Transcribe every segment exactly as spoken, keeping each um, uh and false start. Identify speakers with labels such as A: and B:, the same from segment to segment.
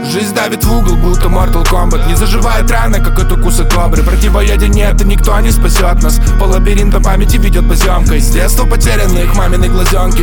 A: Жизнь давит в угол, будто Mortal Kombat. Не заживает рана, как от укуса кобры. Противоядия нет, и никто не спасет нас. По лабиринтам памяти ведет поземкой. С детства потеряны их мамины глазенки.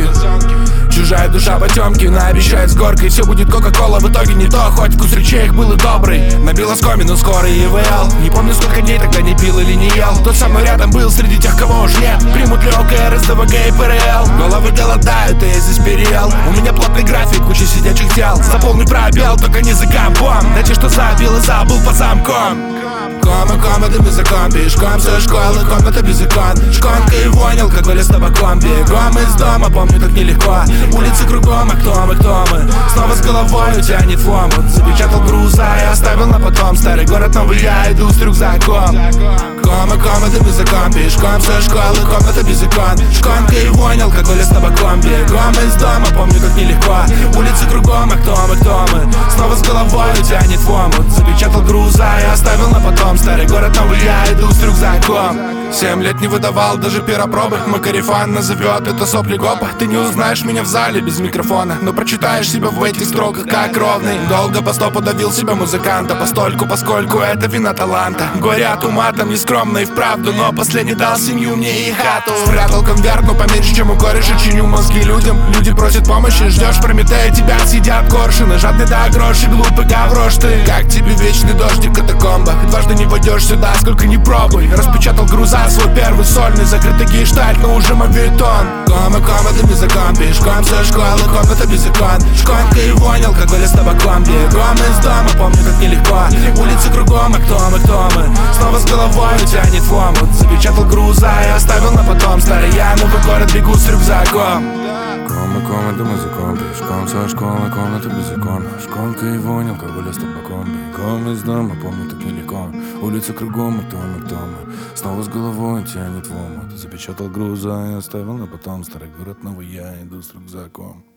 A: Чужая душа потемки, наобещает с горкой. Все будет кока-кола, в итоге не то. Хоть вкус речей их был и добрый. Набил оскомину скоро и ИВЛ. Не помню, сколько дней тогда не пил или не ел. Тот со мной рядом был среди тех, кого уж нет. Примут ли ОКР, СДВГ и ПРЛ. Головы голодают, и я здесь переел. У меня плотный график, куча сидячих тел. Заполни пробел, только не за компом. Дайте, что забил и забыл по замкам. Кома, кома, ты языком, пешком со школы, комната без икон. Шконка и вонял, как вылез табаком. Бегом из дома, помню, так нелегко. Улицы кругом, а кто мы, кто мы? Снова с головой тянет в омут. Запечатал груза и оставил на потом. Старый город, новый я иду с рюкзаком. Кома, кома, ты языком, пешком со школы, комната без икон. Шконка и вонял, как вылез табаком. Бегом из дома, помню, как нелегко. Улицы кругом, а кто мы, кто мы? Снова с головой тянет в омут. Запечатал груза и оставил на потом. Старый город, новый я иду с рюкзаком. Семь лет не выдавал даже перопробы. Мой корефан назовет это сопли гопа. Ты не узнаешь меня в зале без микрофона, но прочитаешь себя в этих строках как ровный. Долго по стопу давил себя музыканта. Постольку, поскольку это вина таланта. Говорят, уматом нескромно и вправду, но последний дал семью мне и хату. Спрятал конверт, но поменьше, чем у кореша. Чиню мозги людям, люди просят помощи. Ждешь Прометея, тебя съедят коршуны. Жадный до грошей, глупый гаврош ты. Как тебе вечный дождик в катакомбах? Дважды не войдешь сюда, сколько не пробуй. Распечатал груза, свой первый сольный. Закрытый гештальт, но уже мовитон. Кома, кома, ты языком, пешком со школы, комната без икон. Шконка и вонял, как вылез табаком. Бегом из дома, помню, как нелегко. Улицы кругом, а кто мы, кто мы? Снова с головой тянет в омут. Запечатал груза и оставил на потом. Старый я, новый город, бегу с рюкзаком.
B: Кома, кома, ты языком, пешком со школы, комната без икон. Шконка и вонял, как вылез табаком. Бегом из дома, помню, так нелегко. Улицы кругом, а кто мы, кто мы? Снова с головой тянет в омут. Запечатал груза и оставил на потом. Старый город, новый я иду с рюкзаком.